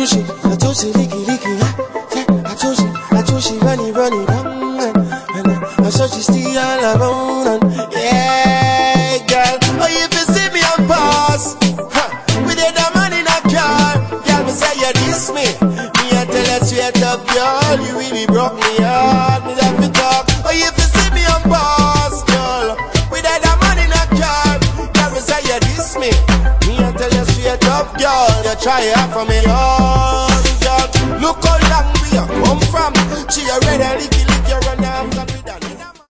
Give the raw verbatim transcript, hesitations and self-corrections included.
Atushi, atushi, licky, licky, atushi, atushi, runny, runny, down, and I saw she still all around, and yeah, girl, oh, if you see me on pass, huh, we did the money in a car, girl, me say you diss me, me I tell you straight up, girl, you really broke me heart, me have to talk, oh, if you see me on pass, girl, we did the money in a car, girl, me say you diss me, me I tell you straight up, girl, you try it for me, oh, girl, look how long we have come from, she already licky, licky, run